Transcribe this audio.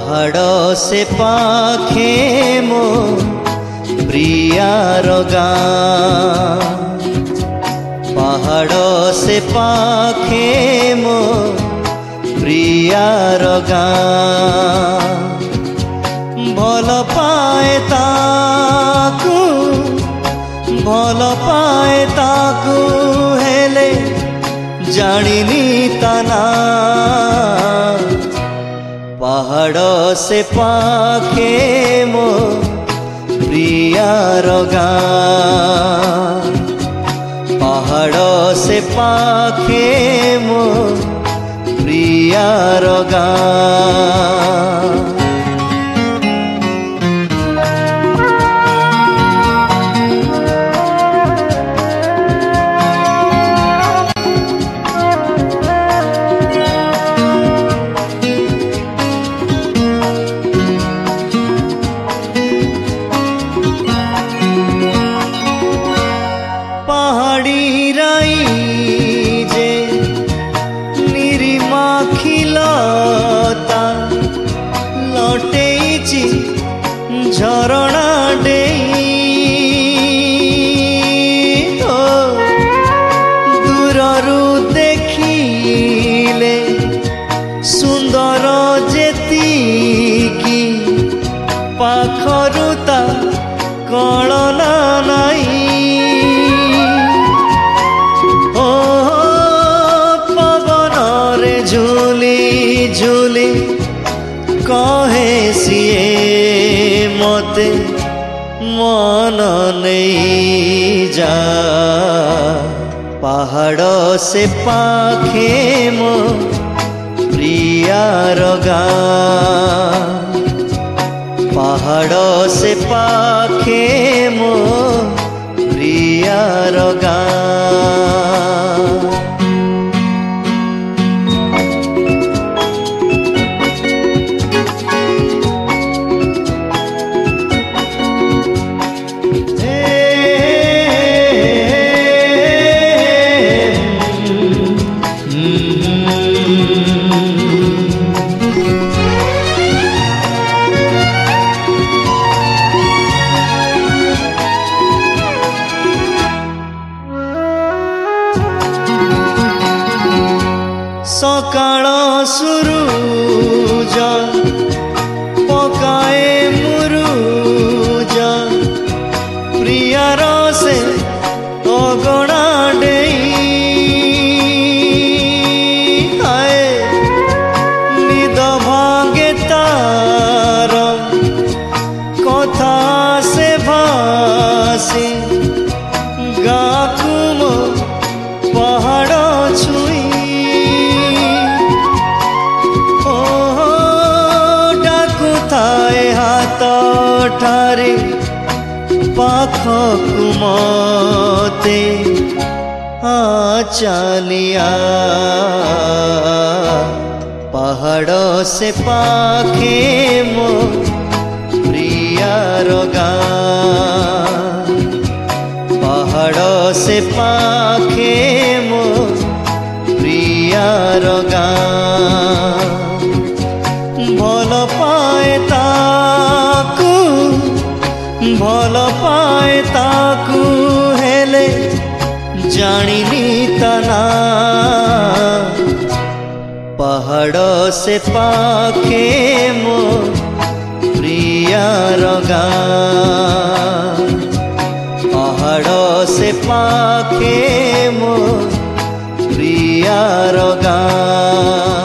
पहाड़ से पाखे मो प्रियार गाँ, पहाड़ से पाखे मो प्रियार गाँ। भल पाए ताकू, भल पाए ताकू हेले जानिनी ता नाम। पहाड़ से पाखे मो प्रियार गाँ, पहाड़ से पाखे मो प्रियार गाँ। पहाड़ी राई जे निरिमा खिलता लटेची झरणा डेई। ओ दूररू देखिले सुंदर जेतिकी पाखरू ता कळना नाई। झूली झूली कहे सिए मते मन नहीं जा। पहाड़ से पाखे मो प्रियार गाँ, पहाड़ से पाखे मो प्रियार गाँ। सकाळ सुरुज पकाए मुरुज प्रियार से अगणा डेई। आए निद भागे तार कथा से भासी गाँकू मो पहाड़ छुई। हाथ ठारे पाखकु मते चलिया। पहाड़ से पाखे मो प्रियार गाँ, पहाड़ से पाखे मो प्रियार गाँ। भल पाए ताकू, भल पाए ताकू हेले जानिनी ता नाम। पहाड़ से पाखे मो प्रियार गाँ, पहाड़ से पाखे मो प्रियार गाँ।